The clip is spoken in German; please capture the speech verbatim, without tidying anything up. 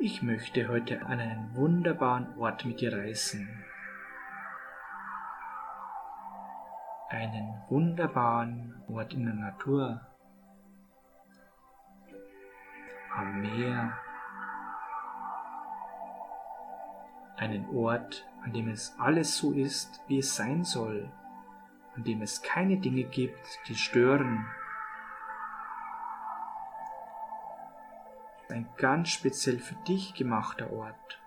Ich möchte heute an einen wunderbaren Ort mit dir reisen. Einen wunderbaren Ort in der Natur, am Meer, einen Ort, an dem es alles so ist, wie es sein soll, an dem es keine Dinge gibt, die stören. Ein ganz speziell für dich gemachter Ort.